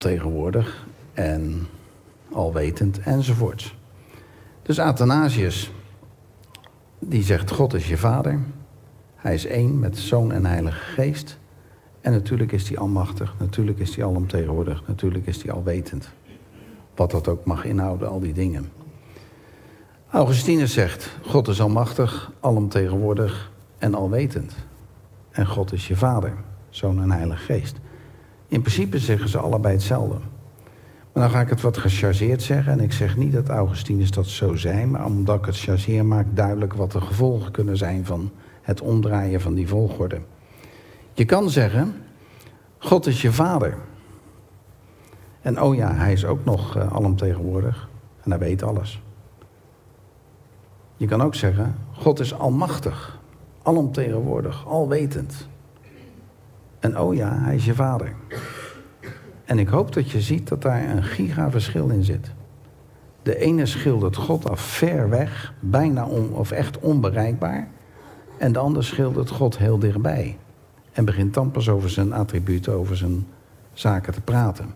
alomtegenwoordig en alwetend enzovoorts. Dus Athanasius, die zegt God is je vader. Hij is één met Zoon en Heilige Geest. En natuurlijk is hij almachtig, natuurlijk is hij alomtegenwoordig, natuurlijk is hij alwetend. Wat dat ook mag inhouden, al die dingen. Augustinus zegt, God is almachtig, alomtegenwoordig en alwetend. En God is je vader, Zoon en Heilige Geest. In principe zeggen ze allebei hetzelfde. Maar dan ga ik het wat gechargeerd zeggen. En ik zeg niet dat Augustinus dat zo zei, maar omdat ik het chargeer maak duidelijk wat de gevolgen kunnen zijn van het omdraaien van die volgorde. Je kan zeggen, God is je vader. En oh ja, hij is ook nog alomtegenwoordig en hij weet alles. Je kan ook zeggen, God is almachtig, alomtegenwoordig, alwetend. En oh ja, hij is je vader. En ik hoop dat je ziet dat daar een gigaverschil in zit. De ene schildert God af ver weg, bijna of echt onbereikbaar. En de ander schildert God heel dichtbij. En begint dan pas over zijn attributen, over zijn zaken te praten.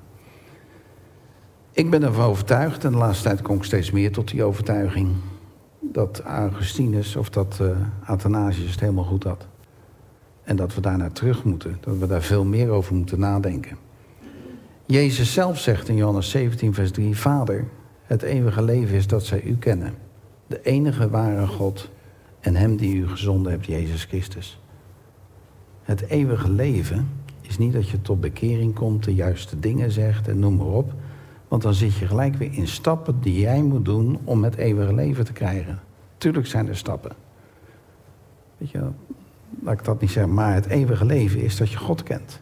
Ik ben ervan overtuigd, en de laatste tijd kom ik steeds meer tot die overtuiging, dat Augustinus of dat Athanasius het helemaal goed had. En dat we daar naar terug moeten, dat we daar veel meer over moeten nadenken. Jezus zelf zegt in Johannes 17 vers 3, Vader, het eeuwige leven is dat zij u kennen. De enige ware God en hem die u gezonden hebt, Jezus Christus. Het eeuwige leven is niet dat je tot bekering komt, de juiste dingen zegt en noem maar op. Want dan zit je gelijk weer in stappen die jij moet doen om het eeuwige leven te krijgen. Tuurlijk zijn er stappen. Weet je, laat ik dat niet zeggen, maar het eeuwige leven is dat je God kent.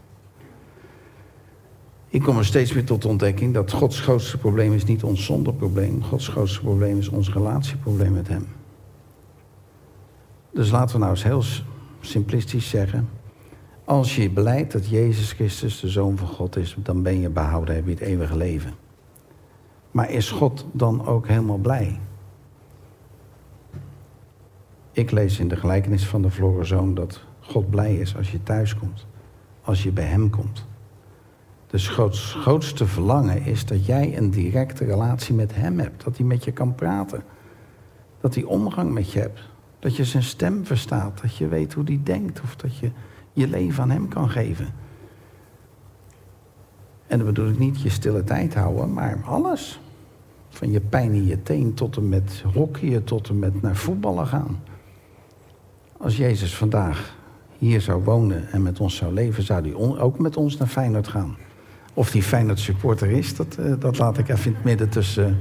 Ik kom er steeds meer tot de ontdekking dat Gods grootste probleem is niet ons zondeprobleem. Gods grootste probleem is ons relatieprobleem met hem. Dus laten we nou eens heel simplistisch zeggen. Als je belijdt dat Jezus Christus de Zoon van God is, dan ben je behouden, heb je het eeuwige leven. Maar is God dan ook helemaal blij? Ik lees in de gelijkenis van de verloren zoon dat God blij is als je thuis komt. Als je bij hem komt. Dus Gods grootste verlangen is dat jij een directe relatie met hem hebt. Dat hij met je kan praten. Dat hij omgang met je hebt. Dat je zijn stem verstaat. Dat je weet hoe hij denkt. Of dat je je leven aan hem kan geven. En dan bedoel ik niet je stille tijd houden, maar alles. Van je pijn in je teen tot en met hockeyen, tot en met naar voetballen gaan. Als Jezus vandaag hier zou wonen en met ons zou leven, zou hij ook met ons naar Feyenoord gaan. Of die Feyenoord supporter is, dat laat ik even in het midden tussen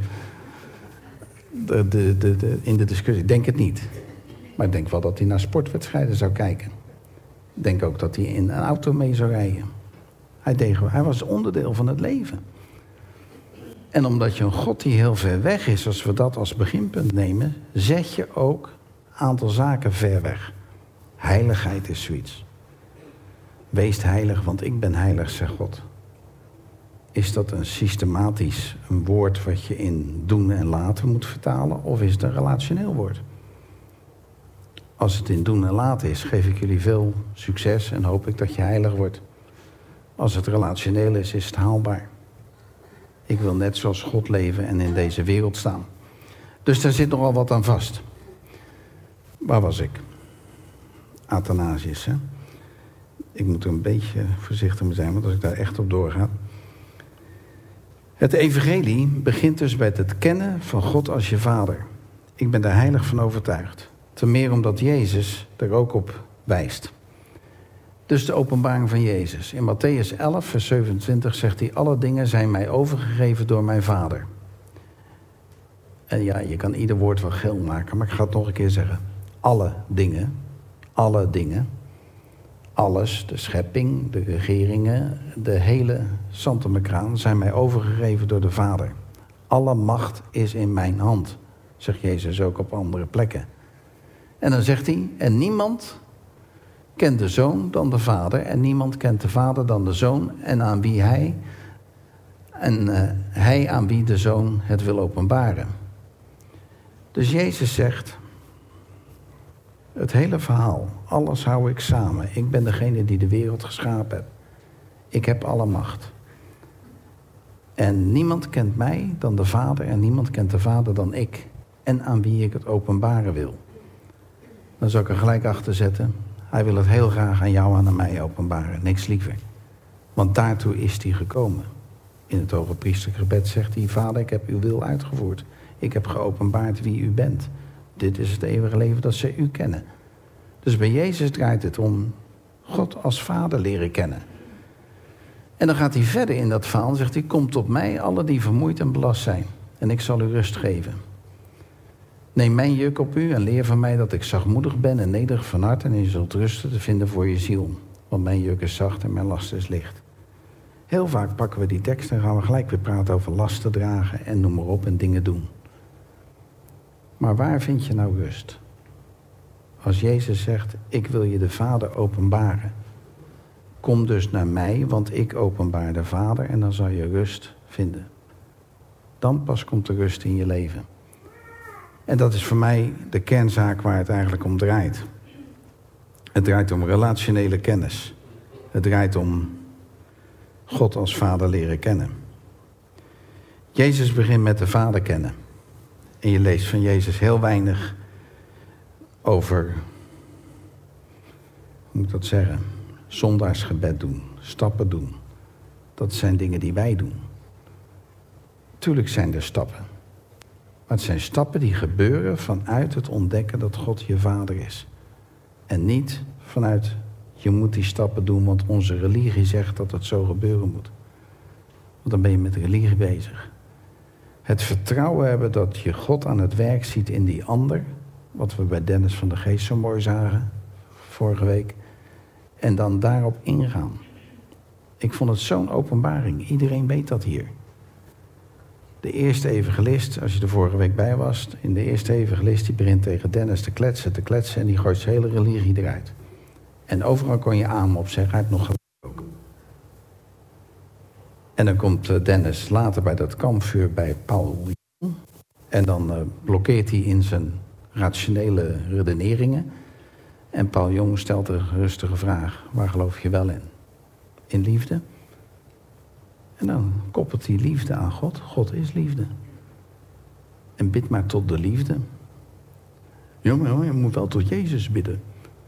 in de discussie. Ik denk het niet. Maar ik denk wel dat hij naar sportwedstrijden zou kijken. Ik denk ook dat hij in een auto mee zou rijden. Hij was onderdeel van het leven. En omdat je een God die heel ver weg is, als we dat als beginpunt nemen, zet je ook een aantal zaken ver weg. Heiligheid is zoiets. Wees heilig, want ik ben heilig, zegt God. Is dat een systematisch een woord wat je in doen en laten moet vertalen, of is het een relationeel woord? Als het in doen en laten is, geef ik jullie veel succes en hoop ik dat je heilig wordt. Als het relationeel is, is het haalbaar. Ik wil net zoals God leven en in deze wereld staan. Dus daar zit nogal wat aan vast. Waar was ik? Athanasius, hè? Ik moet er een beetje voorzichtig mee zijn, want als ik daar echt op doorga. Het evangelie begint dus bij het kennen van God als je vader. Ik ben daar heilig van overtuigd. Ten meer omdat Jezus er ook op wijst. Dus de openbaring van Jezus. In Mattheüs 11, vers 27 zegt hij, alle dingen zijn mij overgegeven door mijn vader. En ja, je kan ieder woord wel geel maken, maar ik ga het nog een keer zeggen. Alle dingen, alles, de schepping, de regeringen, de hele Santemekraan zijn mij overgegeven door de Vader. Alle macht is in mijn hand, zegt Jezus ook op andere plekken. En dan zegt hij, en niemand kent de Zoon dan de Vader, en niemand kent de Vader dan de Zoon, en hij aan wie de Zoon het wil openbaren. Dus Jezus zegt, het hele verhaal, alles hou ik samen. Ik ben degene die de wereld geschapen heeft. Ik heb alle macht. En niemand kent mij dan de Vader en niemand kent de Vader dan ik. En aan wie ik het openbaren wil. Dan zou ik er gelijk achter zetten. Hij wil het heel graag aan jou en aan mij openbaren. Niks liever. Want daartoe is hij gekomen. In het hoge priesterlijk gebed zegt hij: Vader, ik heb uw wil uitgevoerd. Ik heb geopenbaard wie u bent. Dit is het eeuwige leven dat zij u kennen. Dus bij Jezus draait het om God als Vader leren kennen. En dan gaat hij verder in dat verhaal en zegt hij: kom tot mij, alle die vermoeid en belast zijn. En ik zal u rust geven. Neem mijn juk op u en leer van mij dat ik zachtmoedig ben en nederig van hart. En je zult rusten te vinden voor je ziel. Want mijn juk is zacht en mijn last is licht. Heel vaak pakken we die tekst en gaan we gelijk weer praten over lasten dragen en noem maar op en dingen doen. Maar waar vind je nou rust? Als Jezus zegt: ik wil je de Vader openbaren. Kom dus naar mij, want ik openbaar de Vader en dan zal je rust vinden. Dan pas komt de rust in je leven. En dat is voor mij de kernzaak waar het eigenlijk om draait. Het draait om relationele kennis. Het draait om God als Vader leren kennen. Jezus begint met de Vader kennen. En je leest van Jezus heel weinig over, hoe moet ik dat zeggen, zondaarsgebed doen, stappen doen. Dat zijn dingen die wij doen. Tuurlijk zijn er stappen. Maar het zijn stappen die gebeuren vanuit het ontdekken dat God je Vader is. En niet vanuit, je moet die stappen doen, want onze religie zegt dat het zo gebeuren moet. Want dan ben je met religie bezig. Het vertrouwen hebben dat je God aan het werk ziet in die ander. Wat we bij Dennis van de Geest zo mooi zagen, vorige week. En dan daarop ingaan. Ik vond het zo'n openbaring. Iedereen weet dat hier. De eerste evangelist, als je er vorige week bij was, in de eerste evangelist, die begint tegen Dennis te kletsen en die gooit zijn hele religie eruit. En overal kon je aan op zeggen, hij heeft nog gelijk ook. En dan komt Dennis later bij dat kampvuur bij Paul Jong. En dan blokkeert hij in zijn rationele redeneringen. En Paul Jong stelt een rustige vraag: waar geloof je wel in? In liefde? En dan koppelt hij liefde aan God. God is liefde. En bid maar tot de liefde. Ja, maar je moet wel tot Jezus bidden.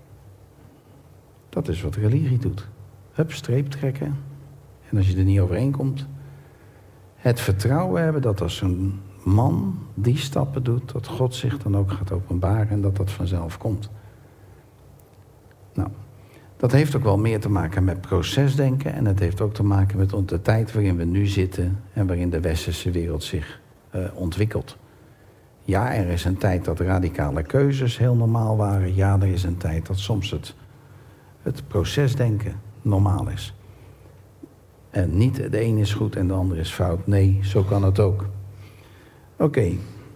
Dat is wat religie doet. Hup, streep trekken. En als je er niet overheen komt, het vertrouwen hebben dat als een man die stappen doet, dat God zich dan ook gaat openbaren en dat dat vanzelf komt. Nou, dat heeft ook wel meer te maken met procesdenken en het heeft ook te maken met de tijd waarin we nu zitten en waarin de westerse wereld zich ontwikkelt. Ja, er is een tijd dat radicale keuzes heel normaal waren. Ja, er is een tijd dat soms het procesdenken normaal is. En niet de een is goed en de ander is fout. Nee, zo kan het ook. Oké.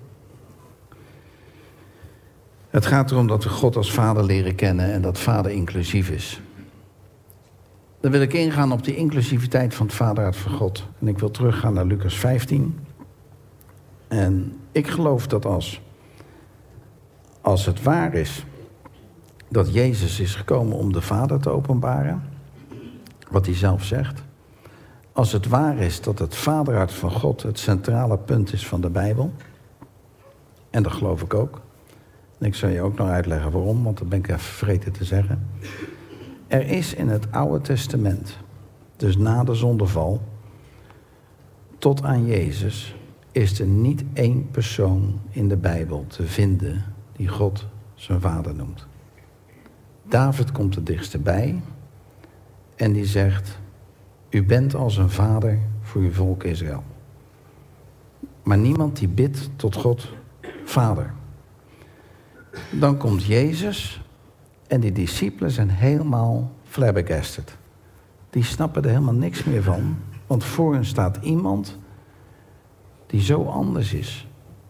Het gaat erom dat we God als Vader leren kennen en dat Vader inclusief is. Dan wil ik ingaan op die inclusiviteit van het Vaderhart van God. En ik wil teruggaan naar Lucas 15. En ik geloof dat als het waar is dat Jezus is gekomen om de Vader te openbaren, wat hij zelf zegt. Als het waar is dat het Vaderhart van God het centrale punt is van de Bijbel, en dat geloof ik ook. En ik zal je ook nog uitleggen waarom, want dat ben ik even vergeten te zeggen. Er is in het Oude Testament, dus na de zondeval, tot aan Jezus, is er niet één persoon in de Bijbel te vinden die God zijn vader noemt. David komt het dichtste bij en die zegt: u bent als een vader voor uw volk Israël. Maar niemand die bidt tot God Vader. Dan komt Jezus en die discipelen zijn helemaal flabbergasted. Die snappen er helemaal niks meer van, want voor hen staat iemand die zo anders is.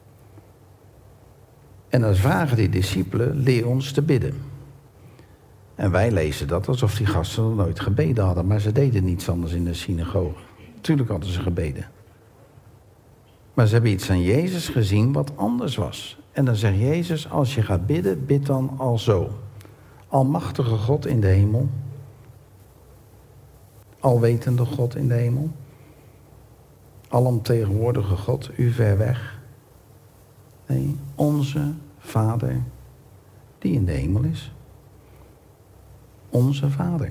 En dan vragen die discipelen: leer ons te bidden. En wij lezen dat alsof die gasten nog nooit gebeden hadden, maar ze deden niets anders in de synagoge. Tuurlijk hadden ze gebeden. Maar ze hebben iets aan Jezus gezien wat anders was. En dan zegt Jezus: als je gaat bidden, bid dan al zo. Almachtige God in de hemel. Alwetende God in de hemel. alomtegenwoordige God, u ver weg. Nee, onze Vader die in de hemel is. Onze Vader.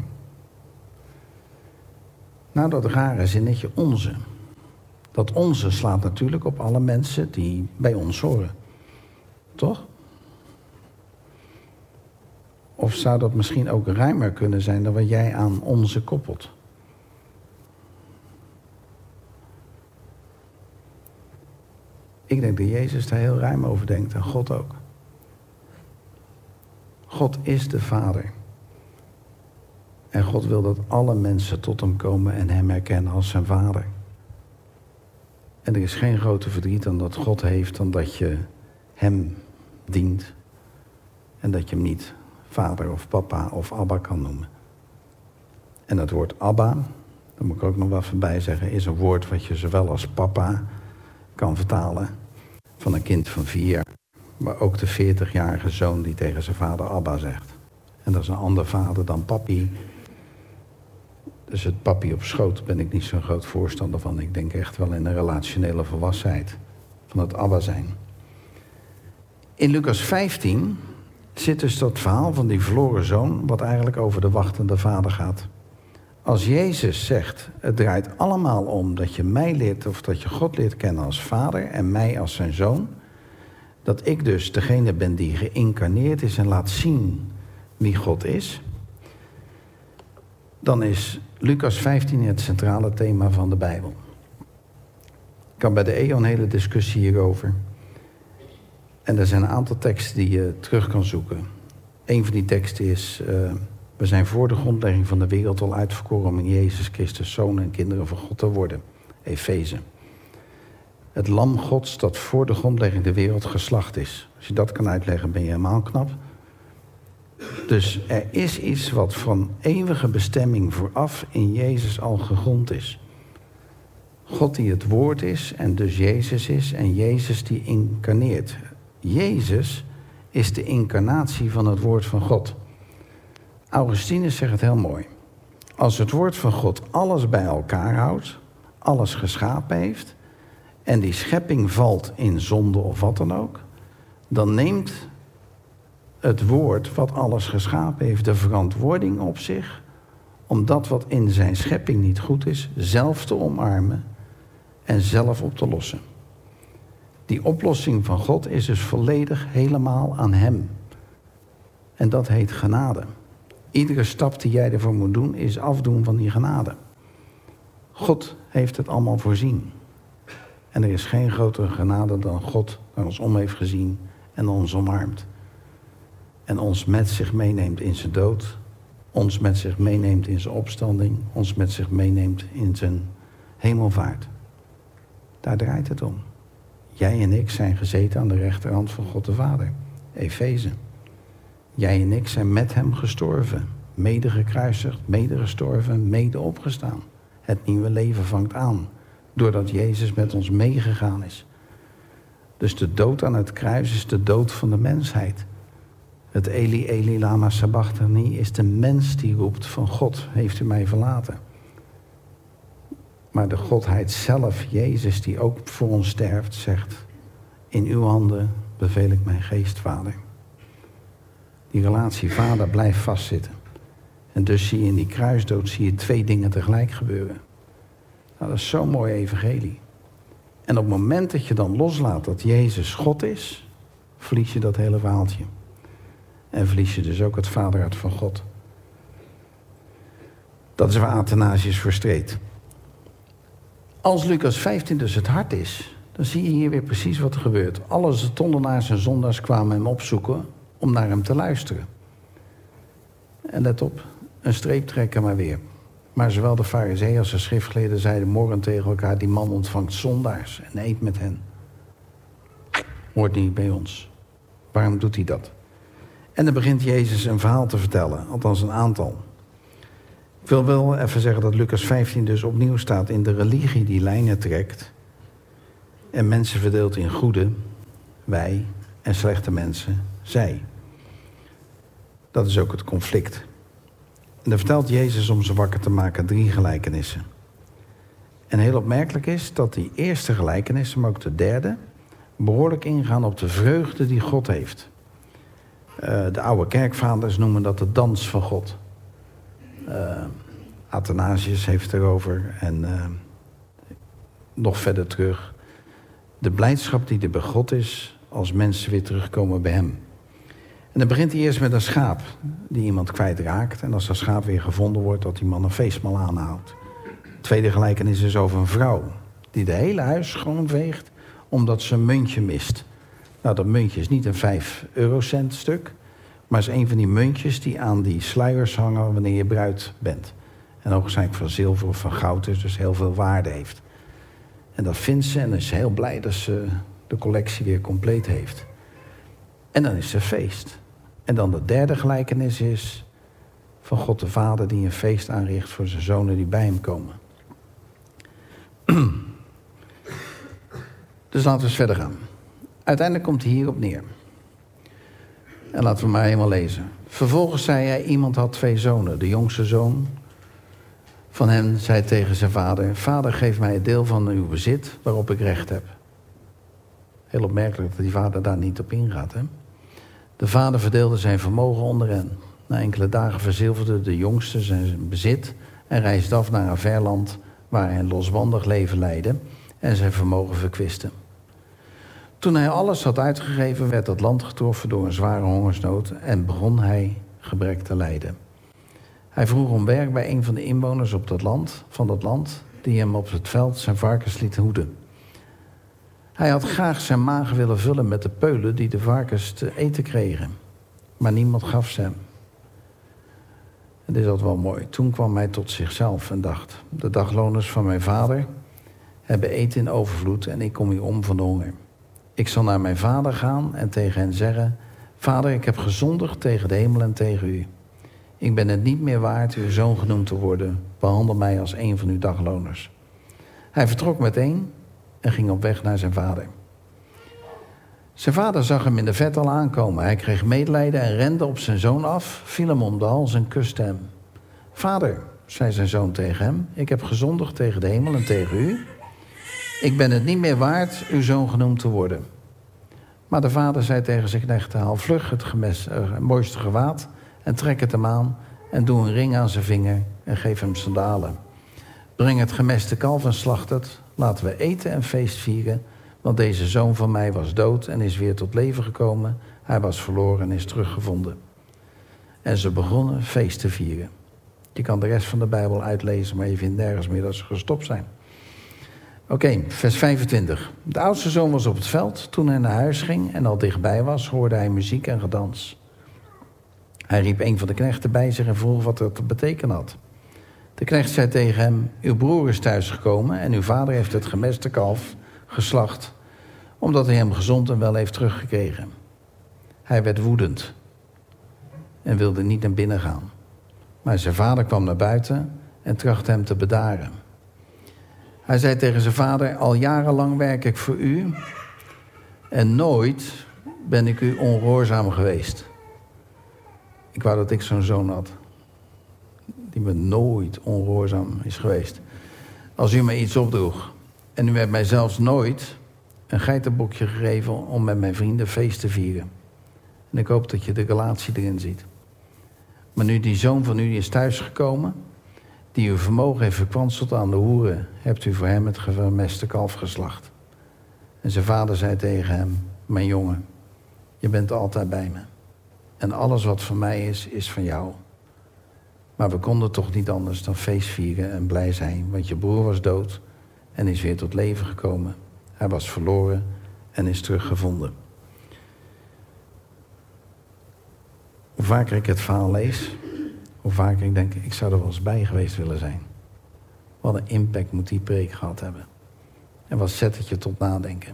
Nou, dat rare zinnetje onze. Dat onze slaat natuurlijk op alle mensen die bij ons horen. Toch? Of zou dat misschien ook ruimer kunnen zijn dan wat jij aan onze koppelt? Ik denk dat Jezus daar heel ruim over denkt en God ook. God is de Vader. En God wil dat alle mensen tot hem komen en hem herkennen als zijn Vader. En er is geen groter verdriet dan dat God heeft dan dat je hem dient. En dat je hem niet vader of papa of Abba kan noemen. En dat woord Abba, daar moet ik ook nog wel even bij zeggen, is een woord wat je zowel als papa kan vertalen van een kind van 4 jaar. Maar ook de 40-jarige zoon die tegen zijn vader Abba zegt. En dat is een ander vader dan papi. Dus het papi op schoot ben ik niet zo'n groot voorstander van. Ik denk echt wel in een relationele volwassenheid van het Abba zijn. In Lucas 15 zit dus dat verhaal van die verloren zoon, wat eigenlijk over de wachtende vader gaat. Als Jezus zegt, het draait allemaal om dat je mij leert of dat je God leert kennen als vader en mij als zijn zoon, dat ik dus degene ben die geïncarneerd is en laat zien wie God is, dan is Lucas 15 het centrale thema van de Bijbel. Ik had bij de EO een hele discussie hierover. En er zijn een aantal teksten die je terug kan zoeken. Een van die teksten is, we zijn voor de grondlegging van de wereld al uitverkoren om in Jezus Christus zonen en kinderen van God te worden. Efeze. Het lam Gods dat voor de grondlegging de wereld geslacht is. Als je dat kan uitleggen ben je helemaal knap. Dus er is iets wat van eeuwige bestemming vooraf in Jezus al gegrond is. God die het woord is en dus Jezus is en Jezus die incarneert. Jezus is de incarnatie van het woord van God. Augustinus zegt het heel mooi. Als het woord van God alles bij elkaar houdt, alles geschapen heeft, en die schepping valt in zonde of wat dan ook, dan neemt het woord wat alles geschapen heeft de verantwoording op zich om dat wat in zijn schepping niet goed is, zelf te omarmen en zelf op te lossen. Die oplossing van God is dus volledig helemaal aan hem. En dat heet genade. Iedere stap die jij ervoor moet doen is afdoen van die genade. God heeft het allemaal voorzien. En er is geen grotere genade dan God die ons om heeft gezien en ons omarmt. En ons met zich meeneemt in zijn dood. Ons met zich meeneemt in zijn opstanding. Ons met zich meeneemt in zijn hemelvaart. Daar draait het om. Jij en ik zijn gezeten aan de rechterhand van God de Vader. Efeze. Jij en ik zijn met hem gestorven. Mede gekruisigd, mede gestorven, mede opgestaan. Het nieuwe leven vangt aan. Doordat Jezus met ons meegegaan is. Dus de dood aan het kruis is de dood van de mensheid. Het Eli, Eli, lama sabachthani is de mens die roept van God, heeft u mij verlaten. Maar de Godheid zelf, Jezus, die ook voor ons sterft, zegt, in uw handen beveel ik mijn geest, Vader. Die relatie vader blijft vastzitten. En dus zie je in die kruisdood zie je 2 dingen tegelijk gebeuren. Nou, dat is zo'n mooi evangelie. En op het moment dat je dan loslaat dat Jezus God is, verlies je dat hele verhaaltje. En verlies je dus ook het vaderhart van God. Dat is waar Athanasius voor streed. Als Lucas 15 dus het hart is, dan zie je hier weer precies wat er gebeurt. Alle tondenaars en zondaars kwamen hem opzoeken om naar hem te luisteren. En let op, een streep trekken maar weer. Maar zowel de farizeeën als de schriftgeleerden zeiden morrend tegen elkaar, die man ontvangt zondaars en eet met hen. Hoort niet bij ons. Waarom doet hij dat? En dan begint Jezus een verhaal te vertellen, althans een aantal. Ik wil wel even zeggen dat Lucas 15 dus opnieuw staat in de religie die lijnen trekt. En mensen verdeelt in goede, wij, en slechte mensen, zij. Dat is ook het conflict. En dan vertelt Jezus om ze wakker te maken 3 gelijkenissen. En heel opmerkelijk is dat die eerste gelijkenis, maar ook de derde, behoorlijk ingaan op de vreugde die God heeft. De oude kerkvaders noemen dat de dans van God. Athanasius heeft het erover en nog verder terug. De blijdschap die er bij God is als mensen weer terugkomen bij hem. En dan begint hij eerst met een schaap die iemand kwijtraakt. En als dat schaap weer gevonden wordt, dat die man een feestmaal aanhoudt. De tweede gelijkenis is over een vrouw die de hele huis schoonveegt omdat ze een muntje mist. Nou, dat muntje is niet een 5-eurocent stuk, maar is een van die muntjes die aan die sluiers hangen wanneer je bruid bent. En hoogstwaarschijnlijk van zilver of van goud is, dus heel veel waarde heeft. En dat vindt ze en is heel blij dat ze de collectie weer compleet heeft. En dan is er feest. En dan de derde gelijkenis is van God de Vader die een feest aanricht voor zijn zonen die bij hem komen. Dus laten we eens verder gaan. Uiteindelijk komt hij hierop neer. En laten we maar helemaal lezen. Vervolgens zei hij, iemand had 2 zonen. De jongste zoon van hen zei tegen zijn vader, vader, geef mij het deel van uw bezit waarop ik recht heb. Heel opmerkelijk dat die vader daar niet op ingaat. Hè? De vader verdeelde zijn vermogen onder hen. Na enkele dagen verzilverde de jongste zijn bezit en reisde af naar een ver land waar hij een losbandig leven leidde en zijn vermogen verkwiste. Toen hij alles had uitgegeven, werd dat land getroffen door een zware hongersnood en begon hij gebrek te lijden. Hij vroeg om werk bij een van de inwoners van dat land, die hem op het veld zijn varkens liet hoeden. Hij had graag zijn maag willen vullen met de peulen die de varkens te eten kregen, maar niemand gaf ze hem. En dit is altijd wel mooi. Toen kwam hij tot zichzelf en dacht, de dagloners van mijn vader hebben eten in overvloed en ik kom hier om van de honger. Ik zal naar mijn vader gaan en tegen hen zeggen, vader, ik heb gezondigd tegen de hemel en tegen u. Ik ben het niet meer waard uw zoon genoemd te worden. Behandel mij als een van uw dagloners. Hij vertrok meteen en ging op weg naar zijn vader. Zijn vader zag hem in de vet al aankomen. Hij kreeg medelijden en rende op zijn zoon af, viel hem om de hals en kuste hem. Vader, zei zijn zoon tegen hem, ik heb gezondigd tegen de hemel en tegen u. Ik ben het niet meer waard uw zoon genoemd te worden. Maar de vader zei tegen zijn knechten, haal vlug het mooiste gewaad en trek het hem aan en doe een ring aan zijn vinger en geef hem sandalen. Breng het gemeste kalf en slacht het. Laten we eten en feest vieren, want deze zoon van mij was dood en is weer tot leven gekomen. Hij was verloren en is teruggevonden. En ze begonnen feest te vieren. Je kan de rest van de Bijbel uitlezen, maar je vindt nergens meer dat ze gestopt zijn. Oké, vers 25. De oudste zoon was op het veld. Toen hij naar huis ging en al dichtbij was, hoorde hij muziek en gedans. Hij riep een van de knechten bij zich en vroeg wat dat te betekenen had. De knecht zei tegen hem, uw broer is thuisgekomen en uw vader heeft het gemeste kalf geslacht, omdat hij hem gezond en wel heeft teruggekregen. Hij werd woedend en wilde niet naar binnen gaan. Maar zijn vader kwam naar buiten en trachtte hem te bedaren. Hij zei tegen zijn vader, al jarenlang werk ik voor u en nooit ben ik u ongehoorzaam geweest. Ik wou dat ik zo'n zoon had, die me nooit ongehoorzaam is geweest. Als u me iets opdroeg en u hebt mij zelfs nooit een geitenbokje gegeven om met mijn vrienden feest te vieren. En ik hoop dat je de relatie erin ziet. Maar nu die zoon van u is thuisgekomen, die uw vermogen heeft verkwanseld aan de hoeren, hebt u voor hem het gemeste kalf geslacht. En zijn vader zei tegen hem, mijn jongen, je bent altijd bij me. En alles wat van mij is van jou. Maar we konden toch niet anders dan feest vieren en blij zijn, want je broer was dood en is weer tot leven gekomen. Hij was verloren en is teruggevonden. Hoe vaker ik het verhaal lees, hoe vaker ik denk, ik zou er wel eens bij geweest willen zijn. Wat een impact moet die preek gehad hebben. En wat zet het je tot nadenken.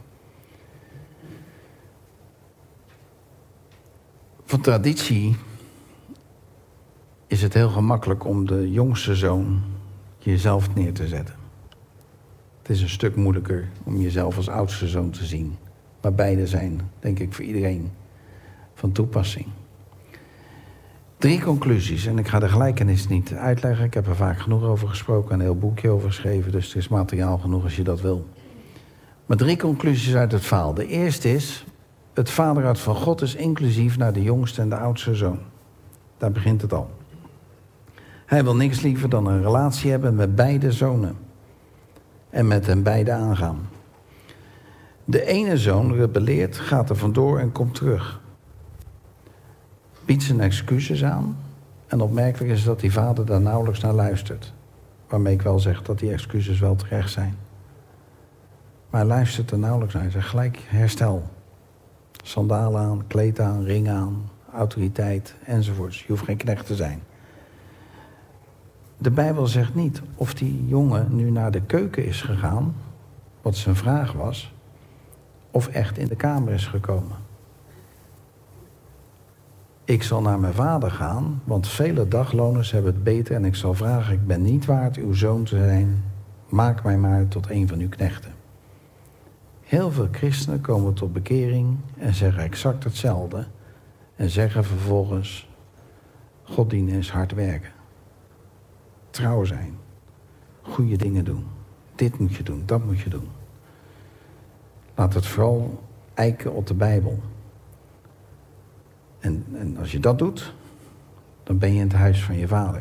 Van traditie is het heel gemakkelijk om de jongste zoon jezelf neer te zetten. Het is een stuk moeilijker om jezelf als oudste zoon te zien. Maar beide zijn, denk ik, voor iedereen van toepassing. 3 conclusies. En ik ga de gelijkenis niet uitleggen. Ik heb er vaak genoeg over gesproken. Een heel boekje over geschreven. Dus het is materiaal genoeg als je dat wil. Maar 3 conclusies uit het verhaal. De eerste is: het vaderhart van God is inclusief naar de jongste en de oudste zoon. Daar begint het al. Hij wil niks liever dan een relatie hebben met beide zonen. En met hen beide aangaan. De ene zoon rebelleert, gaat er vandoor en komt terug. Biedt zijn excuses aan. En opmerkelijk is dat die vader daar nauwelijks naar luistert. Waarmee ik wel zeg dat die excuses wel terecht zijn. Maar hij luistert er nauwelijks naar. Hij zegt gelijk herstel. Sandalen aan, kleed aan, ring aan, autoriteit enzovoorts. Je hoeft geen knecht te zijn. De Bijbel zegt niet of die jongen nu naar de keuken is gegaan, wat zijn vraag was, of echt in de kamer is gekomen. Ik zal naar mijn vader gaan, want vele dagloners hebben het beter en ik zal vragen, ik ben niet waard uw zoon te zijn, maak mij maar tot een van uw knechten. Heel veel christenen komen tot bekering en zeggen exact hetzelfde en zeggen vervolgens, God dienen is hard werken. Trouw zijn. Goede dingen doen. Dit moet je doen, dat moet je doen. Laat het vooral eiken op de Bijbel. En als je dat doet, dan ben je in het huis van je vader.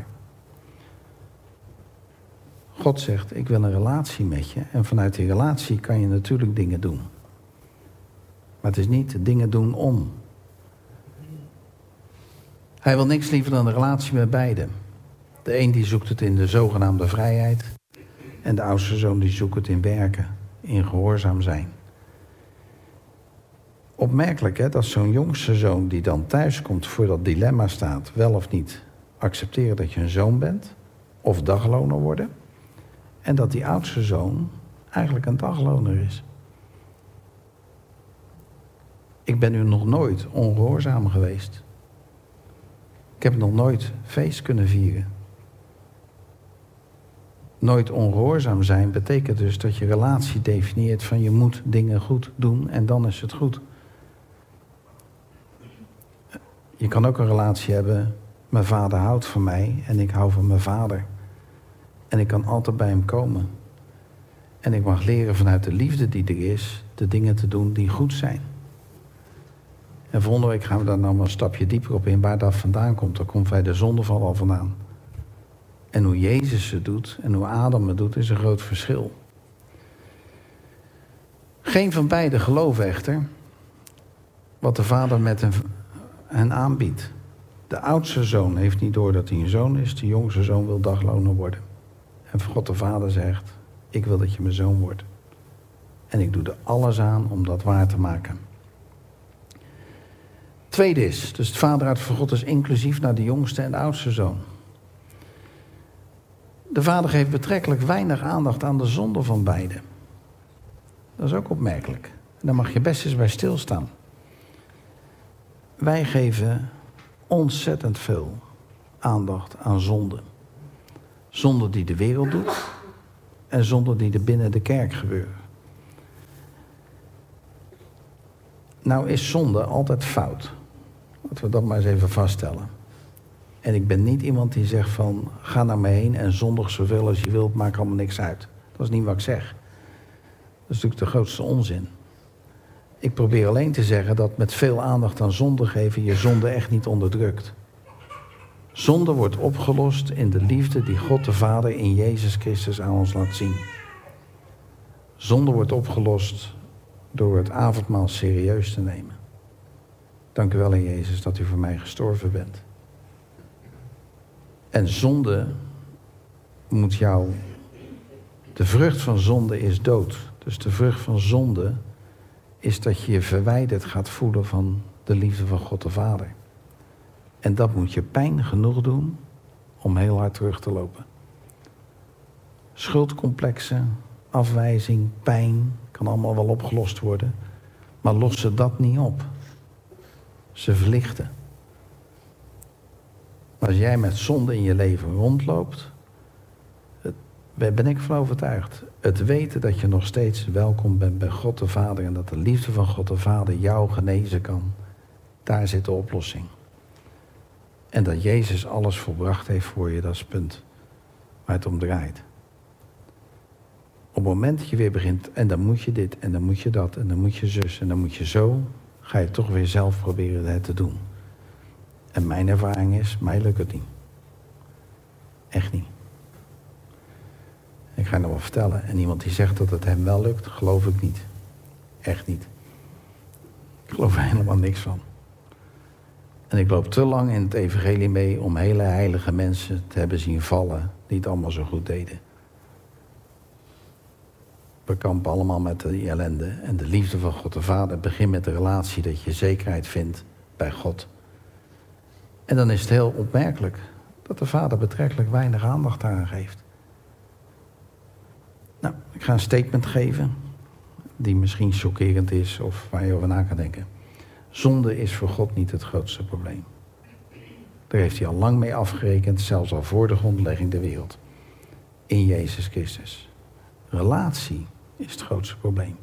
God zegt, ik wil een relatie met je. En vanuit die relatie kan je natuurlijk dingen doen. Maar het is niet dingen doen om. Hij wil niks liever dan een relatie met beiden. De een die zoekt het in de zogenaamde vrijheid. En de oudste zoon die zoekt het in werken. In gehoorzaam zijn. Opmerkelijk hè, dat zo'n jongste zoon die dan thuis komt voor dat dilemma staat. Wel of niet accepteren dat je een zoon bent. Of dagloner worden. En dat die oudste zoon eigenlijk een dagloner is. Ik ben u nog nooit ongehoorzaam geweest. Ik heb nog nooit feest kunnen vieren. Nooit ongehoorzaam zijn betekent dus dat je relatie definieert van je moet dingen goed doen en dan is het goed. Je kan ook een relatie hebben, mijn vader houdt van mij en ik hou van mijn vader. En ik kan altijd bij hem komen. En ik mag leren vanuit de liefde die er is, de dingen te doen die goed zijn. En volgende week gaan we daar nog een stapje dieper op in waar dat vandaan komt. Dat komt bij de zondeval al vandaan. En hoe Jezus het doet en hoe Adam het doet is een groot verschil. Geen van beiden geloven echter wat de vader met hen aanbiedt. De oudste zoon heeft niet door dat hij een zoon is. De jongste zoon wil dagloner worden. En God de vader zegt, ik wil dat je mijn zoon wordt. En ik doe er alles aan om dat waar te maken. Tweede is, dus het vaderhart van God is inclusief naar de jongste en de oudste zoon. De vader geeft betrekkelijk weinig aandacht aan de zonde van beiden. Dat is ook opmerkelijk. En daar mag je best eens bij stilstaan. Wij geven ontzettend veel aandacht aan zonde. Zonde die de wereld doet en zonde die er binnen de kerk gebeuren. Nou is zonde altijd fout. Laten we dat maar eens even vaststellen. En ik ben niet iemand die zegt van, ga naar me heen en zondig zoveel als je wilt, maakt allemaal niks uit. Dat is niet wat ik zeg. Dat is natuurlijk de grootste onzin. Ik probeer alleen te zeggen dat met veel aandacht aan zonde geven je zonde echt niet onderdrukt. Zonde wordt opgelost in de liefde die God de Vader in Jezus Christus aan ons laat zien. Zonde wordt opgelost door het avondmaal serieus te nemen. Dank u wel, Heer Jezus, dat u voor mij gestorven bent. En zonde moet jou... De vrucht van zonde is dood. Dus de vrucht van zonde is dat je je verwijderd gaat voelen van de liefde van God de Vader. En dat moet je pijn genoeg doen om heel hard terug te lopen. Schuldcomplexen, afwijzing, pijn, kan allemaal wel opgelost worden. Maar lossen dat niet op. Ze verlichten. Maar als jij met zonde in je leven rondloopt, ben ik van overtuigd. Het weten dat je nog steeds welkom bent bij God de Vader en dat de liefde van God de Vader jou genezen kan. Daar zit de oplossing. En dat Jezus alles volbracht heeft voor je, dat is het punt waar het om draait. Op het moment dat je weer begint, en dan moet je dit, en dan moet je dat, en dan moet je zus, en dan moet je zo, ga je toch weer zelf proberen het te doen. En mijn ervaring is, mij lukt het niet. Echt niet. Ik ga je nog wel vertellen. En iemand die zegt dat het hem wel lukt, geloof ik niet. Echt niet. Ik geloof er helemaal niks van. En ik loop te lang in het evangelie mee om hele heilige mensen te hebben zien vallen die het allemaal zo goed deden. We kampen allemaal met die ellende. En de liefde van God de Vader begint met de relatie dat je zekerheid vindt bij God. En dan is het heel opmerkelijk dat de Vader betrekkelijk weinig aandacht aan geeft. Nou, ik ga een statement geven die misschien chockerend is of waar je over na kan denken. Zonde is voor God niet het grootste probleem. Daar heeft hij al lang mee afgerekend, zelfs al voor de grondlegging der wereld. In Jezus Christus. Relatie is het grootste probleem.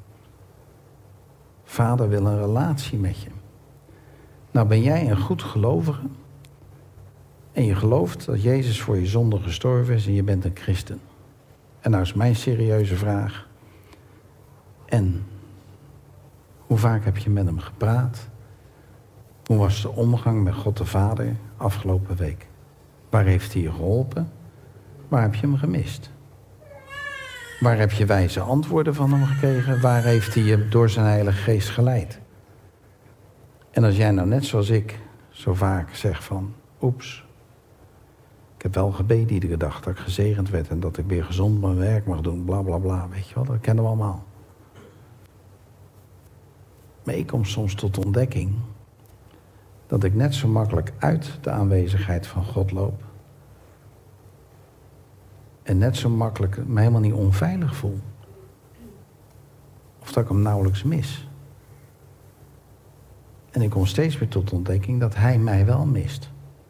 Vader wil een relatie met je. Nou ben jij een goed gelovige en je gelooft dat Jezus voor je zonde gestorven is en je bent een christen. En nou is mijn serieuze vraag. En hoe vaak heb je met hem gepraat? Hoe was de omgang met God de Vader afgelopen week? Waar heeft hij je geholpen? Waar heb je hem gemist? Waar heb je wijze antwoorden van hem gekregen? Waar heeft hij je door zijn Heilige Geest geleid? En als jij nou net zoals ik zo vaak zegt van, oeps, ik heb wel gebeden iedere dag dat ik gezegend werd en dat ik weer gezond mijn werk mag doen, bla bla bla, weet je wel, dat kennen we allemaal. Maar ik kom soms tot ontdekking dat ik net zo makkelijk uit de aanwezigheid van God loop. En net zo makkelijk me helemaal niet onveilig voel. Of dat ik hem nauwelijks mis. En ik kom steeds weer tot ontdekking dat hij mij wel mist.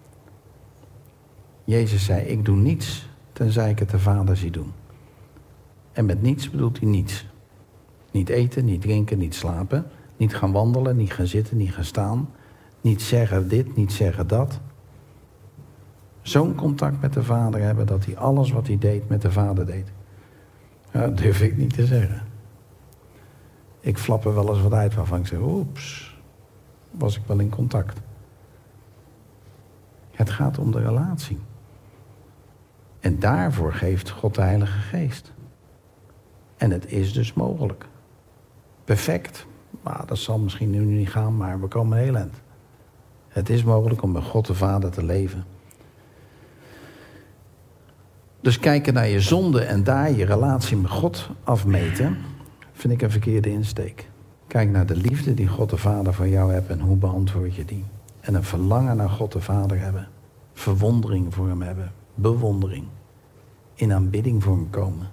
Jezus zei, ik doe niets tenzij ik het de Vader zie doen. En met niets bedoelt hij niets. Niet eten, niet drinken, niet slapen. Niet gaan wandelen, niet gaan zitten, niet gaan staan. Niet zeggen dit, niet zeggen dat. Zo'n contact met de Vader hebben dat hij alles wat hij deed met de Vader deed. Ja, dat durf ik niet te zeggen. Ik flap er wel eens wat uit waarvan ik zeg, oeps, was ik wel in contact. Het gaat om de relatie. En daarvoor geeft God de Heilige Geest. En het is dus mogelijk. Perfect. Nou, dat zal misschien nu niet gaan, maar we komen heel eind. Het is mogelijk om met God de Vader te leven. Dus kijken naar je zonde en daar je relatie met God afmeten, vind ik een verkeerde insteek. Kijk naar de liefde die God de Vader voor jou hebt en hoe beantwoord je die. En een verlangen naar God de Vader hebben. Verwondering voor hem hebben. Bewondering. In aanbidding voor hem komen.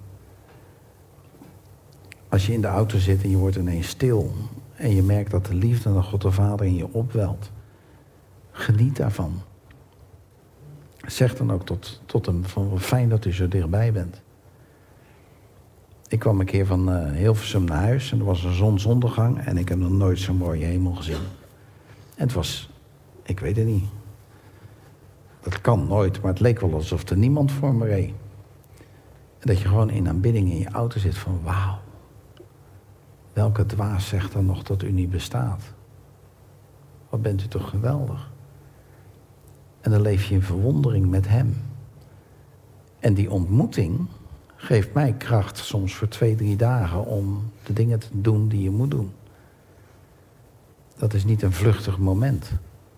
Als je in de auto zit en je wordt ineens stil en je merkt dat de liefde naar God de Vader in je opwelt. Geniet daarvan. Zeg dan ook tot hem van wat fijn dat u zo dichtbij bent. Ik kwam een keer van Hilversum naar huis en er was een zonsondergang en ik heb nog nooit zo'n mooie hemel gezien. En het was, ik weet het niet. Dat kan nooit, maar het leek wel alsof er niemand voor me reed. En dat je gewoon in aanbidding in je auto zit van wauw. Welke dwaas zegt dan nog dat u niet bestaat? Wat bent u toch geweldig? En dan leef je in verwondering met hem. En die ontmoeting geeft mij kracht soms voor 2-3 dagen om de dingen te doen die je moet doen. Dat is niet een vluchtig moment.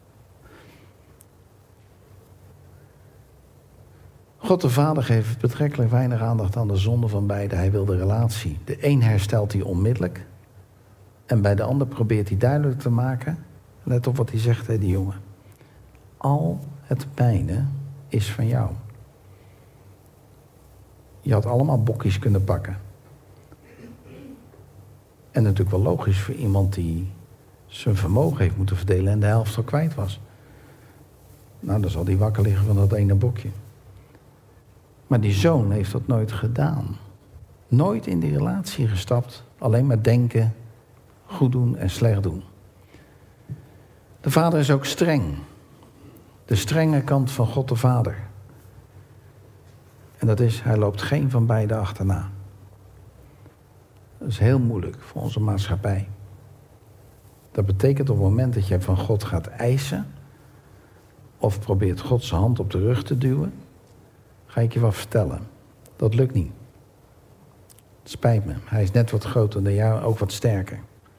God de Vader geeft betrekkelijk weinig aandacht aan de zonde van beiden. Hij wil de relatie. De een herstelt hij onmiddellijk. En bij de ander probeert hij duidelijk te maken. Let op wat hij zegt, hè, die jongen. Al het mijne is van jou. Je had allemaal bokjes kunnen pakken. En natuurlijk wel logisch voor iemand die zijn vermogen heeft moeten verdelen en de helft al kwijt was. Nou, dan zal hij wakker liggen van dat ene bokje. Maar die zoon heeft dat nooit gedaan. Nooit in die relatie gestapt. Alleen maar denken, goed doen en slecht doen. De vader is ook streng. de strenge kant van God de Vader. En dat is, hij loopt geen van beiden achterna. Dat is heel moeilijk voor onze maatschappij. Dat betekent op het moment dat je van God gaat eisen, of probeert God zijn hand op de rug te duwen, ga ik je wat vertellen. Dat lukt niet. Het spijt me. Hij is net wat groter dan jou, ook wat sterker.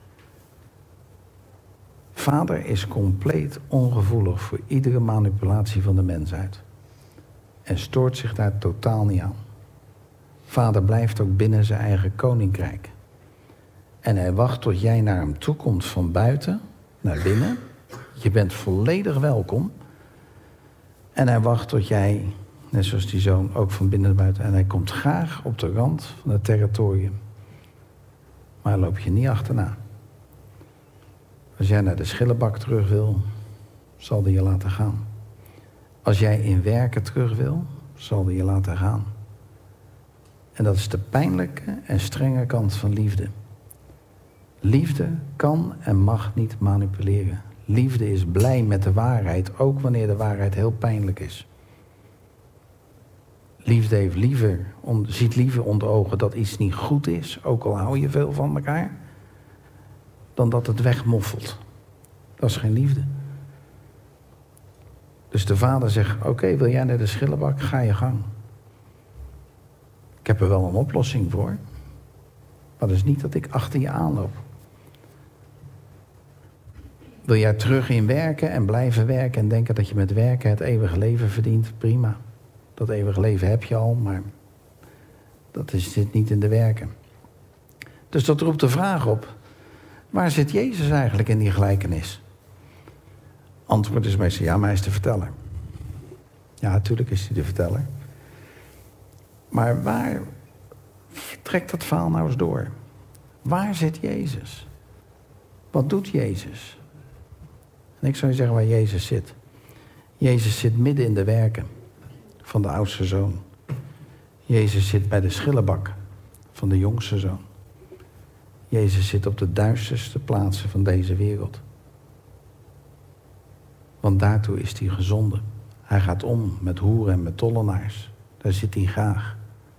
Vader is compleet ongevoelig voor iedere manipulatie van de mensheid. En stoort zich daar totaal niet aan. Vader blijft ook binnen zijn eigen koninkrijk. En hij wacht tot jij naar hem toe komt van buiten naar binnen. Je bent volledig welkom. En hij wacht tot jij, net zoals die zoon, ook van binnen naar buiten. En hij komt graag op de rand van het territorium. Maar hij loopt je niet achterna. Als jij naar de schillenbak terug wil, zal hij je laten gaan. Als jij in werken terug wil, zal hij je laten gaan. En dat is de pijnlijke en strenge kant van liefde. Liefde kan en mag niet manipuleren. Liefde is blij met de waarheid, ook wanneer de waarheid heel pijnlijk is. Liefde ziet liever onder ogen dat iets niet goed is, ook al hou je veel van elkaar, dan dat het wegmoffelt. Dat is geen liefde. Dus de vader zegt, oké, wil jij naar de schillenbak? Ga je gang. Ik heb er wel een oplossing voor. Maar dat is niet dat ik achter je aanloop. Wil jij terug in werken en blijven werken en denken dat je met werken het eeuwige leven verdient? Prima. Dat eeuwige leven heb je al, maar zit niet in de werken. Dus dat roept de vraag op, waar zit Jezus eigenlijk in die gelijkenis? Antwoord is meestal, ja, maar hij is de verteller. Ja, natuurlijk is hij de verteller. Maar waar trekt dat verhaal nou eens door? Waar zit Jezus? Wat doet Jezus? En ik zou je zeggen waar Jezus zit. Jezus zit midden in de werken van de oudste zoon. Jezus zit bij de schillenbak van de jongste zoon. Jezus zit op de duisterste plaatsen van deze wereld. Want daartoe is hij gezonden. Hij gaat om met hoeren en met tollenaars. Daar zit hij graag.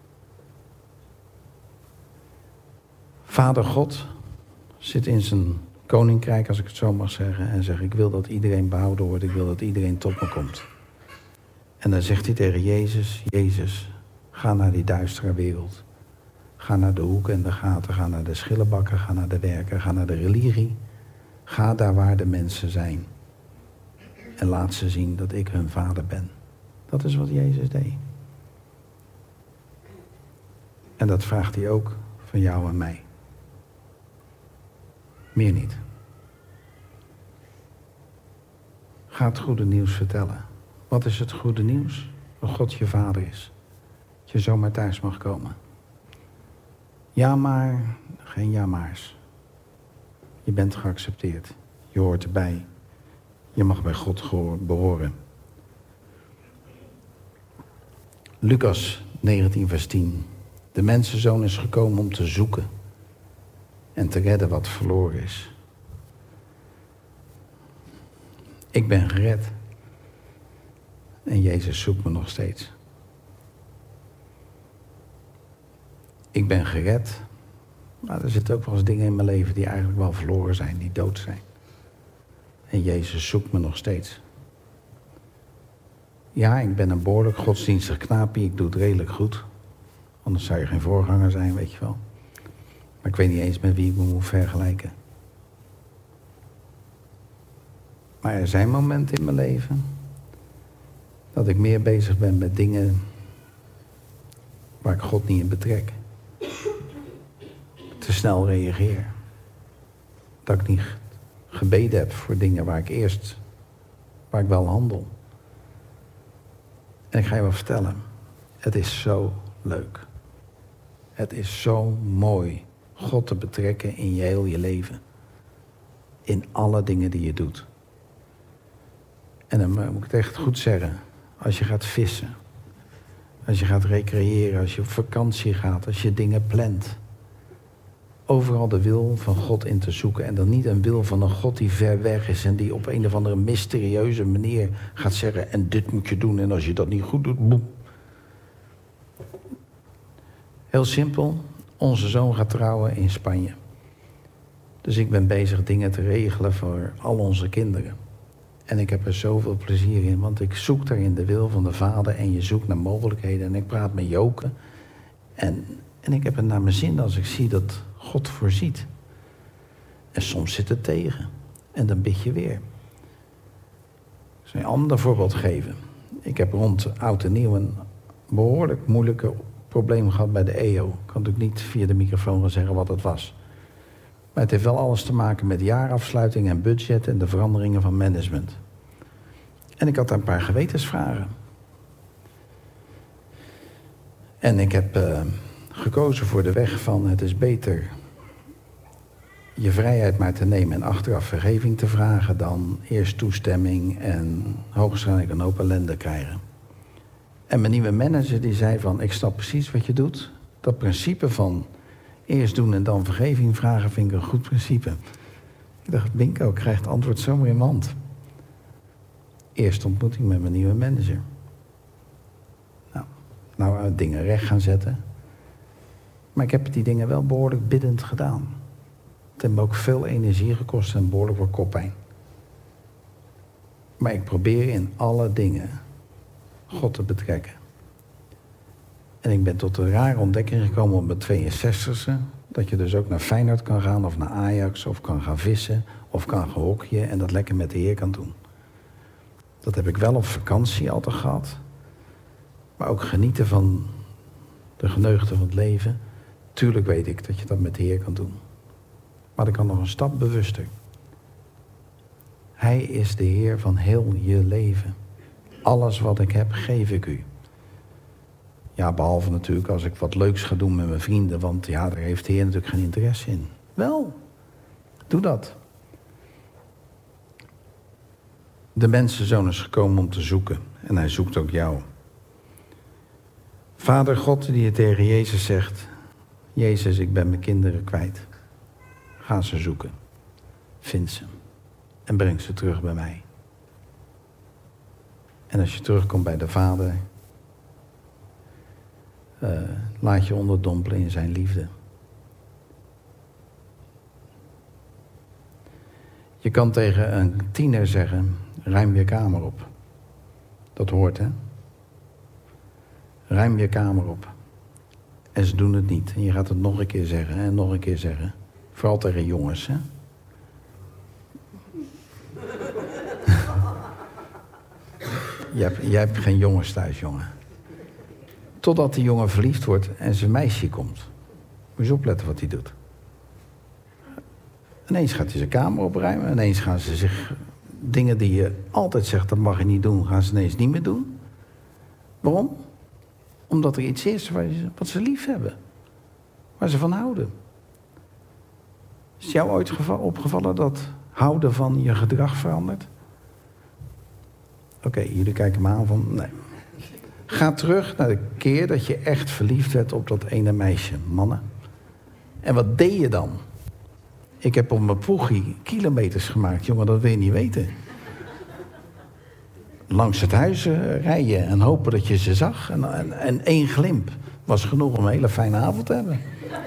Vader God zit in zijn koninkrijk, als ik het zo mag zeggen, en zegt, ik wil dat iedereen behouden wordt, ik wil dat iedereen tot me komt. En dan zegt hij tegen Jezus, Jezus, ga naar die duistere wereld. Ga naar de hoeken en de gaten, ga naar de schillenbakken, ga naar de werken, ga naar de religie. Ga daar waar de mensen zijn. En laat ze zien dat ik hun vader ben. Dat is wat Jezus deed. En dat vraagt hij ook van jou en mij. Meer niet. Ga het goede nieuws vertellen. Wat is het goede nieuws? Dat God je vader is. Dat je zomaar thuis mag komen. Ja maar, geen ja maars. Je bent geaccepteerd. Je hoort erbij. Je mag bij God behoren. Lucas 19 vers 10. De mensenzoon is gekomen om te zoeken en te redden wat verloren is. Ik ben gered. En Jezus zoekt me nog steeds. Ik ben gered. Maar er zitten ook wel eens dingen in mijn leven die eigenlijk wel verloren zijn, die dood zijn. En Jezus zoekt me nog steeds. Ja, ik ben een behoorlijk godsdienstig knaapje. Ik doe het redelijk goed. Anders zou je geen voorganger zijn, weet je wel. Maar ik weet niet eens met wie ik me moet vergelijken. Maar er zijn momenten in mijn leven dat ik meer bezig ben met dingen waar ik God niet in betrek. Te snel reageer. Dat ik niet gebeden heb voor dingen waar ik wel handel. En ik ga je wat vertellen. Het is zo leuk. Het is zo mooi God te betrekken in je heel je leven. In alle dingen die je doet. En dan moet ik het echt goed zeggen. Als je gaat vissen. Als je gaat recreëren. Als je op vakantie gaat. Als je dingen plant. overal de wil van God in te zoeken. En dan niet een wil van een God die ver weg is en die op een of andere mysterieuze manier gaat zeggen, en dit moet je doen en als je dat niet goed doet, boem. Heel simpel, onze zoon gaat trouwen in Spanje. Dus ik ben bezig dingen te regelen voor al onze kinderen. En ik heb er zoveel plezier in, want ik zoek daarin de wil van de Vader en je zoekt naar mogelijkheden. En ik praat met Joke en ik heb het naar mijn zin als ik zie dat God voorziet. En soms zit het tegen en dan bid je weer. Ik zal je een ander voorbeeld geven. Ik heb rond oud en nieuw een behoorlijk moeilijke probleem gehad bij de EO. Ik kan natuurlijk niet via de microfoon gaan zeggen wat het was. Maar het heeft wel alles te maken met jaarafsluiting en budget en de veranderingen van management. En ik had daar een paar gewetensvragen. En ik heb gekozen voor de weg van het is beter je vrijheid maar te nemen en achteraf vergeving te vragen dan eerst toestemming en hoogstwaarschijnlijk een hoop ellende krijgen. En mijn nieuwe manager die zei van, ik snap precies wat je doet. Dat principe van eerst doen en dan vergeving vragen vind ik een goed principe. Ik dacht, bingo, ik krijg het antwoord zomaar in mijn hand. Eerste ontmoeting met mijn nieuwe manager. Nou, dingen recht gaan zetten. Maar ik heb die dingen wel behoorlijk biddend gedaan. Het heeft me ook veel energie gekost en behoorlijk wat koppijn. Maar ik probeer in alle dingen God te betrekken. En ik ben tot een rare ontdekking gekomen op mijn 62e... dat je dus ook naar Feyenoord kan gaan of naar Ajax... of kan gaan vissen of kan gaan hockeyen... en dat lekker met de Heer kan doen. Dat heb ik wel op vakantie altijd gehad. Maar ook genieten van de geneugten van het leven. Tuurlijk weet ik dat je dat met de Heer kan doen. Maar ik kan nog een stap bewuster. Hij is de Heer van heel je leven. Alles wat ik heb, geef ik u. Ja, behalve natuurlijk als ik wat leuks ga doen met mijn vrienden. Want ja, daar heeft de Heer natuurlijk geen interesse in. Wel, doe dat. De mensenzoon is gekomen om te zoeken. En hij zoekt ook jou. Vader God die tegen Jezus zegt... Jezus, ik ben mijn kinderen kwijt. Ga ze zoeken. Vind ze. En breng ze terug bij mij. En als je terugkomt bij de Vader... laat je onderdompelen in zijn liefde. Je kan tegen een tiener zeggen... ruim je kamer op. Dat hoort, hè? Ruim je kamer op. En ze doen het niet. En je gaat het nog een keer zeggen en nog een keer zeggen. Vooral tegen jongens, hè? Jij hebt geen jongens thuis, jongen. Totdat die jongen verliefd wordt en zijn meisje komt. Moet je eens opletten wat hij doet. Ineens gaat hij zijn kamer opruimen. Ineens gaan ze zich... dingen die je altijd zegt, dat mag je niet doen... gaan ze ineens niet meer doen. Waarom? Omdat er iets is wat ze lief hebben. Waar ze van houden. Is jou ooit opgevallen dat houden van je gedrag verandert? Oké, jullie kijken me aan van... nee. Ga terug naar de keer dat je echt verliefd werd op dat ene meisje, mannen. En wat deed je dan? Ik heb op mijn poegie kilometers gemaakt, jongen, dat wil je niet weten. Langs het huis rijden en hopen dat je ze zag. En één glimp was genoeg om een hele fijne avond te hebben.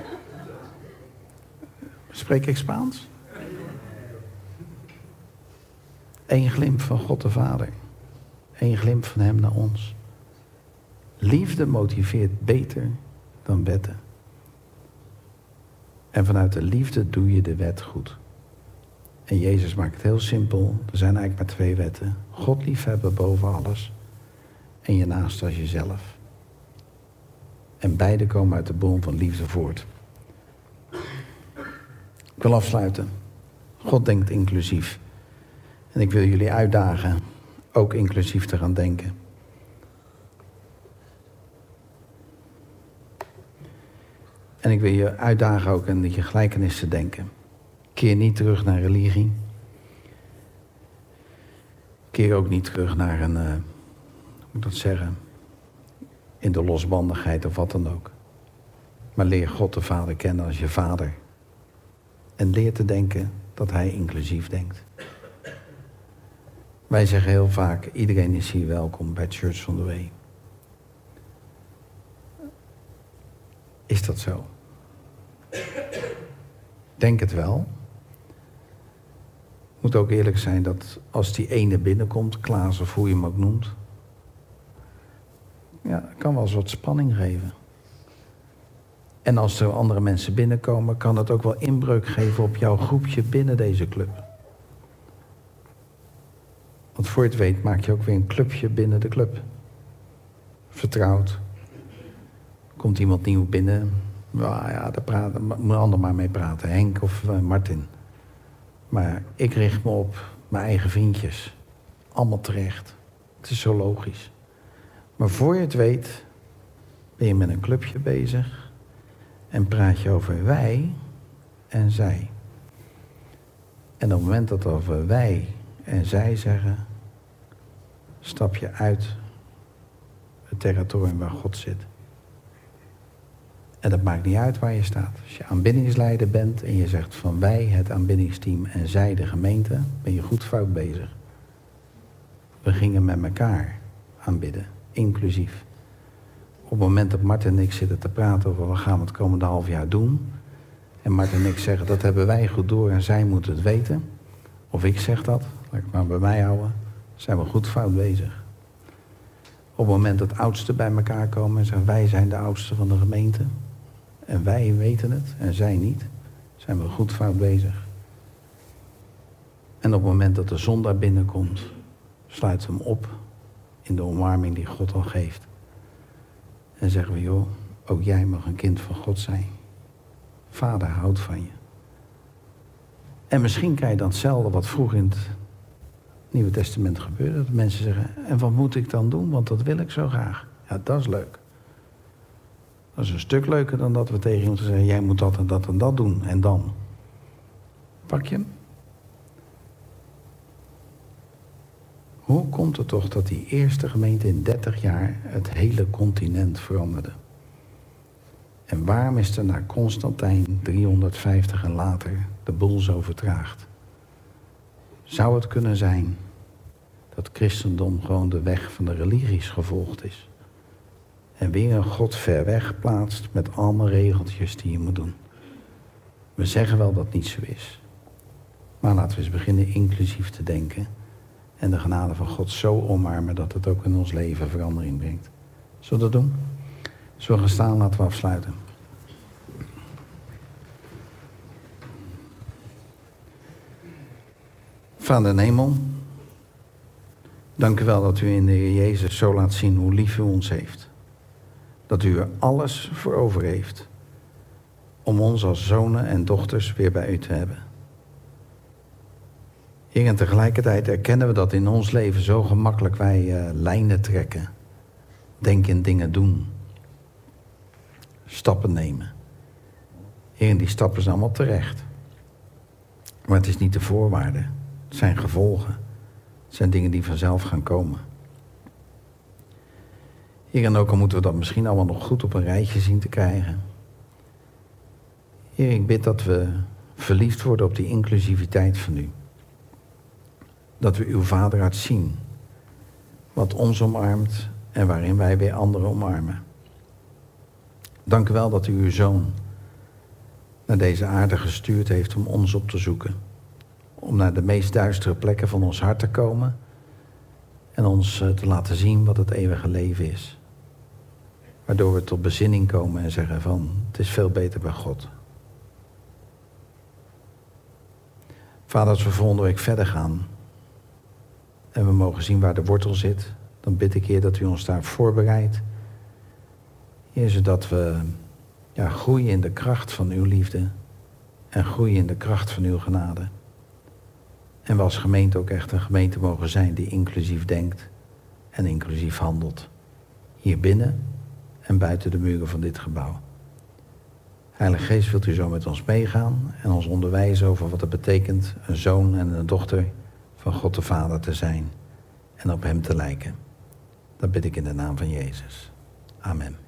Spreek ik Spaans? Eén glimp van God de Vader. Eén glimp van hem naar ons. Liefde motiveert beter dan wetten. En vanuit de liefde doe je de wet goed. En Jezus maakt het heel simpel. Er zijn eigenlijk maar 2 wetten. God liefhebben boven alles. En je naast als jezelf. En beide komen uit de bron van liefde voort. Ik wil afsluiten. God denkt inclusief. En ik wil jullie uitdagen ook inclusief te gaan denken. En ik wil je uitdagen ook aan je gelijkenis te denken. Keer niet terug naar religie. Keer ook niet terug naar een, hoe moet ik dat zeggen, in de losbandigheid of wat dan ook. Maar leer God de Vader kennen als je vader. En leer te denken dat hij inclusief denkt. Wij zeggen heel vaak, iedereen is hier welkom bij Church on the Way. Is dat zo? Denk het wel. Moet ook eerlijk zijn dat als die ene binnenkomt, Klaas of hoe je hem ook noemt, ja, kan wel eens wat spanning geven. En als er andere mensen binnenkomen, kan het ook wel inbreuk geven op jouw groepje binnen deze club. Want voor je het weet maak je ook weer een clubje binnen de club. Vertrouwd. Komt iemand nieuw binnen, nou ja, daar moet een ander maar mee praten. Henk of Martin. Maar ik richt me op mijn eigen vriendjes. Allemaal terecht. Het is zo logisch. Maar voor je het weet, ben je met een clubje bezig. En praat je over wij en zij. En op het moment dat we over wij en zij zeggen, stap je uit het territorium waar God zit. En dat maakt niet uit waar je staat. Als je aanbiddingsleider bent en je zegt van wij, het aanbiddingsteam, en zij, de gemeente, ben je goed fout bezig. We gingen met elkaar aanbidden, inclusief. Op het moment dat Martin en ik zitten te praten over wat gaan we het komende half jaar doen, en Martin en ik zeggen dat hebben wij goed door en zij moeten het weten, of ik zeg dat, laat ik het maar bij mij houden, zijn we goed fout bezig. Op het moment dat oudsten bij elkaar komen en zeggen wij zijn de oudsten van de gemeente en wij weten het en zij niet, zijn we goed fout bezig. En op het moment dat de zondaar binnenkomt, sluiten we hem op in de omarming die God al geeft. En zeggen we, joh, ook jij mag een kind van God zijn. Vader houdt van je. En misschien kan je dan hetzelfde wat vroeger in het Nieuwe Testament gebeurde. Dat mensen zeggen, en wat moet ik dan doen? Want dat wil ik zo graag. Ja, dat is leuk. Dat is een stuk leuker dan dat we tegen iemand zeggen, jij moet dat en dat en dat doen. En dan? Pak je hem? Hoe komt het toch dat die eerste gemeente in 30 jaar het hele continent veranderde? En waarom is er na Constantijn 350 en later de boel zo vertraagd? Zou het kunnen zijn dat christendom gewoon de weg van de religies gevolgd is? En weer een God ver weg plaatst met allemaal regeltjes die je moet doen. We zeggen wel dat het niet zo is. Maar laten we eens beginnen inclusief te denken. En de genade van God zo omarmen dat het ook in ons leven verandering brengt. Zullen we dat doen? Zullen we gaan staan, laten we afsluiten. Vader in hemel, dank u wel dat u in de Heer Jezus zo laat zien hoe lief u ons heeft. Dat u er alles voor over heeft om ons als zonen en dochters weer bij u te hebben. Heer, en tegelijkertijd erkennen we dat in ons leven zo gemakkelijk wij lijnen trekken. Denken en dingen doen. Stappen nemen. Heer, en die stappen zijn allemaal terecht. Maar het is niet de voorwaarde. Het zijn gevolgen. Het zijn dingen die vanzelf gaan komen. Heer, en ook al moeten we dat misschien allemaal nog goed op een rijtje zien te krijgen. Heer, ik bid dat we verliefd worden op die inclusiviteit van u. Dat we uw vaderhart zien. Wat ons omarmt en waarin wij weer anderen omarmen. Dank u wel dat u uw zoon naar deze aarde gestuurd heeft om ons op te zoeken. Om naar de meest duistere plekken van ons hart te komen. En ons te laten zien wat het eeuwige leven is. Waardoor we tot bezinning komen en zeggen van, het is veel beter bij God. Vader, als we volgende week verder gaan en we mogen zien waar de wortel zit, dan bid ik, Heer, dat u ons daar voorbereidt. Heer, zodat we groeien in de kracht van uw liefde en groeien in de kracht van uw genade. En we als gemeente ook echt een gemeente mogen zijn die inclusief denkt en inclusief handelt. Hier binnen en buiten de muren van dit gebouw. Heilige Geest, wilt u zo met ons meegaan en ons onderwijzen over wat het betekent een zoon en een dochter van God de Vader te zijn en op hem te lijken. Dat bid ik in de naam van Jezus. Amen.